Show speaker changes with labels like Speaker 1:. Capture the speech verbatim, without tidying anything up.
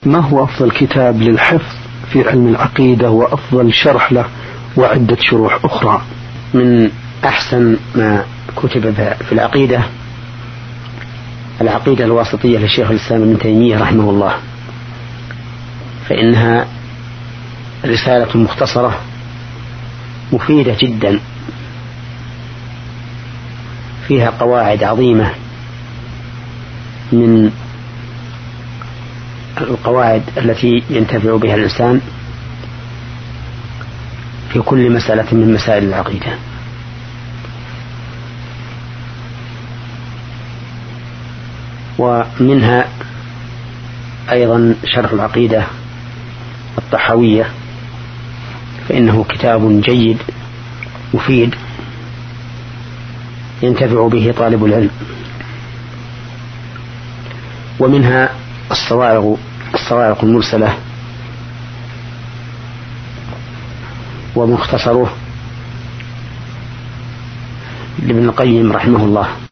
Speaker 1: ما هو أفضل كتاب للحفظ في علم العقيدة وأفضل شرح له وعدة شروح أخرى؟
Speaker 2: من أحسن ما كتب في العقيدة العقيدة الواسطية للشيخ الإسلام ابن تيمية رحمه الله، فإنها رسالة مختصرة مفيدة جدا، فيها قواعد عظيمة من القواعد التي ينتفع بها الإنسان في كل مسألة من مسائل العقيدة. ومنها أيضا شرح العقيدة الطحاوية، فإنه كتاب جيد مفيد ينتفع به طالب العلم. ومنها الصواعق الصواعق المرسلة ومختصره لابن القيم رحمه الله.